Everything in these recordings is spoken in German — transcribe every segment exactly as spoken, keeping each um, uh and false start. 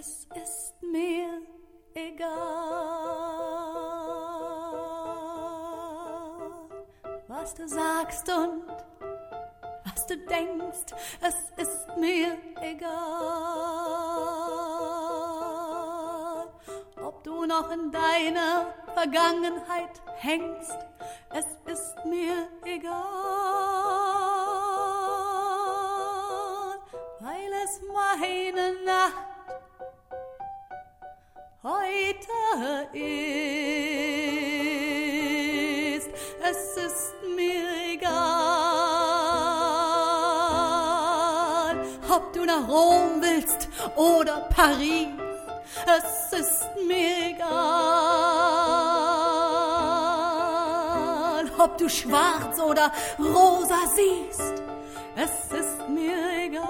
Es ist mir egal, was du sagst und was du denkst. Es ist mir egal, ob du noch in deiner Vergangenheit hängst. Es ist mir egal, weil es meine Nacht heute ist. Es ist mir egal, ob du nach Rom willst oder Paris. Es ist mir egal, ob du schwarz oder rosa siehst. Es ist mir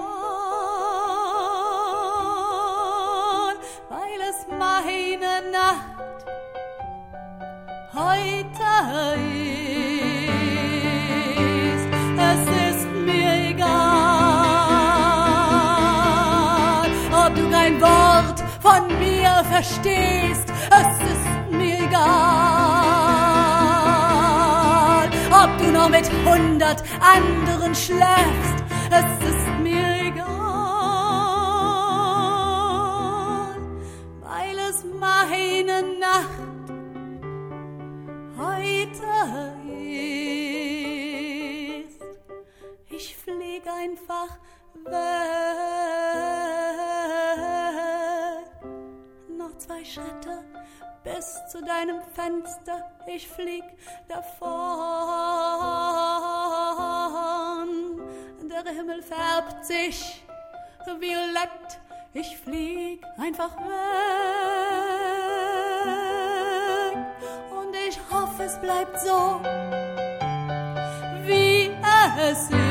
egal, weil es meine Nacht heute ist. Es ist mir egal, ob du kein Wort von mir verstehst. Es ist mir egal, ob du noch mit hundert anderen schläfst. Es ist mir egal, weil es meine Nacht heute ist. Ich flieg einfach weg. Noch zwei Schritte bis zu deinem Fenster. Ich flieg davon. Der Himmel färbt sich violett. Ich flieg einfach weg. Und ich hoffe, es bleibt so, wie es ist.